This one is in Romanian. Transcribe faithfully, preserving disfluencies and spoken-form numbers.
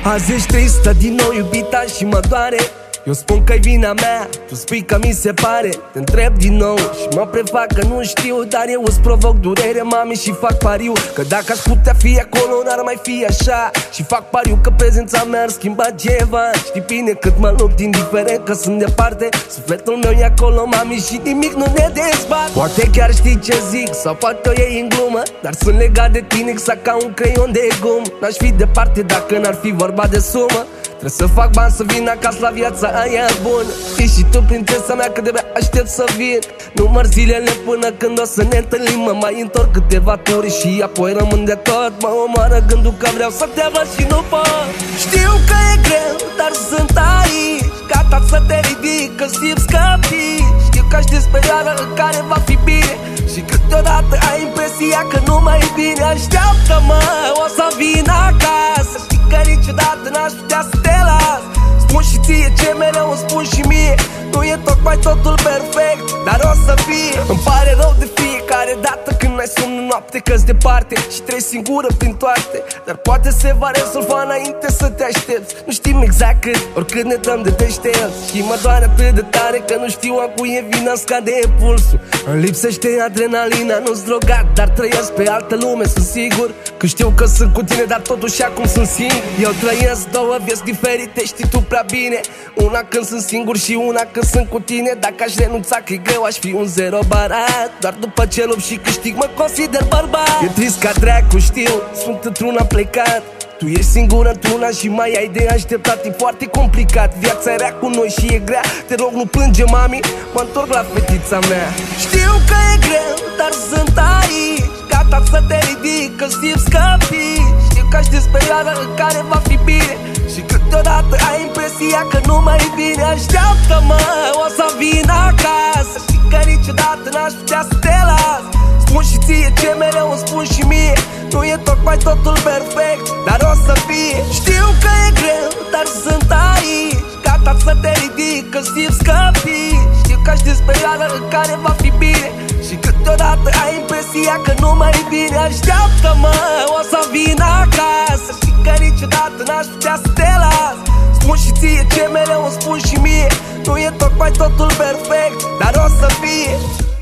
Azi ești tristă din nou, iubita, și mă doare. Eu spun că-i vina mea, tu spui că mi se pare. Te întreb din nou și mă prefac că nu știu, dar eu îți provoc durere, mami, și fac pariu că dacă aș putea fi acolo, n-ar mai fi așa. Și fac pariu că prezența mea ar schimba ceva. Știi bine cât mă lupt, indiferent că sunt departe. Sufletul meu e acolo, mami, și nimic nu ne dezbat. Poate chiar știi ce zic, sau poate o iei în glumă, dar sunt legat de tine exact ca un creion de gum. N-aș fi departe dacă n-ar fi vorba de sumă. Trebuie să fac bani să vin acasă la viața aia bună. Ești și tu, prințesa mea, că de-abia aștept să vin. Număr zilele până când o să ne întâlnim. Mă mai întorc câteva turi și apoi rămân de tot. Mă omoară gândul că vreau să te văd și nu pot. Știu că e greu, dar sunt aici, gata să te ridic, că simți că fii. Știu că știi perioada în care va fi bine și câteodată ai impresia că nu mai e bine. Așteaptă-mă, o să vin acasă. Știi că niciodată n-aș putea să te las. Spun și ție ce mereu îmi spun și mie, nu e tocmai totul perfect, dar o să fie. Îmi pare rău de fiecare dată când ai somn în noapte, că-s departe și treci singură prin toate. Dar poate se va rezolva înainte să te aștepți. Nu știm exact cât, oricât ne dăm de deștepți. Și mă doare atât de tare că nu știu a cui e vina, scade pulsul. Îmi lipsește adrenalina, nu-s drogat, dar trăiesc pe altă lume, sunt sigur. Că știu că sunt cu tine, dar totuși acum sunt singur. Eu trăiesc două vieți diferite, știi tu prea bine. Una când sunt singur și una când sunt cu tine. Dacă aș renunța că e greu, aș fi un zero barat. Doar după ce lupt și câștig mă consider bărbat. E trist ca dracu, știu, sunt într-una plecat. Tu ești singură într-una și mai ai de așteptat. E foarte complicat, viața era cu noi și e grea. Te rog, nu plânge, mami, mă întorc la fetița mea. Știu că e greu, dar sunt aici, gata să te ridic, că simți că fii. Știu că știi perioada în care va fi bine și câteodată ai impresia că nu mai e bine. Așteaptă-mă, o să vin acasă. Știi că niciodată n-aș putea să te las. Spun și ție ce mereu îmi spun și mie, nu e tocmai totul perfect, dar o să fie. Știu că e greu, dar sunt aici, gata să te ridic, că simți că fii. Știu că știi perioada în care va fi bine și câteodată ai impresia că nu mai e bine. Așteaptă-mă, o să vin acasă. Știi că niciodată n-aș putea să te las. Spun și ție ce mereu îmi spun și mie, nu e tocmai totul perfect, dar o să fie.